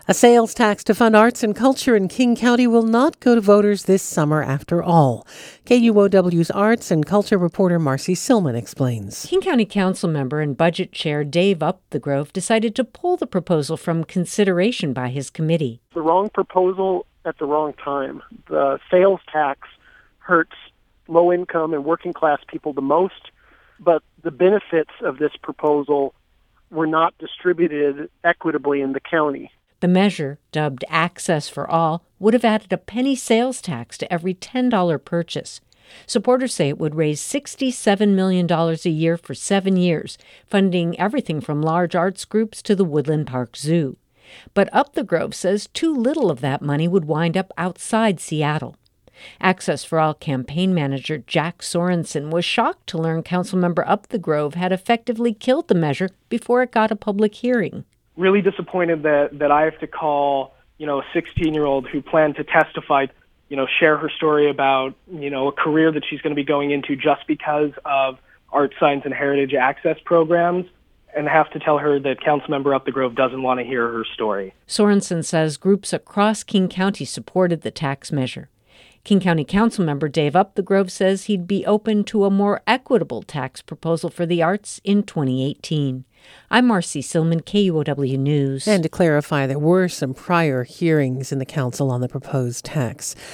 A sales tax to fund arts and culture in King County will not go to voters this summer after all. KUOW's arts and culture reporter Marcy Silman explains. King County Council member and Budget Chair Dave Upthegrove decided to pull the proposal from consideration by his committee. The wrong proposal at the wrong time. The sales tax hurts low-income and working-class people the most, but the benefits of this proposal were not distributed equitably in the county. The measure, dubbed Access for All, would have added a penny sales tax to every $10 purchase. Supporters say it would raise $67 million a year for 7 years, funding everything from large arts groups to the Woodland Park Zoo. But Upthegrove says too little of that money would wind up outside Seattle. Access for All campaign manager Jack Sorensen was shocked to learn Councilmember Upthegrove had effectively killed the measure before it got a public hearing. Really disappointed that I have to call, a 16-year-old who planned to testify, share her story about, a career that she's going to be going into just because of art, science, and heritage access programs, and have to tell her that Councilmember Upthegrove doesn't want to hear her story. Sorensen says groups across King County supported the tax measure. King County Councilmember Dave Upthegrove says he'd be open to a more equitable tax proposal for the arts in 2018. I'm Marcy Silman, KUOW News. And to clarify, there were some prior hearings in the council on the proposed tax.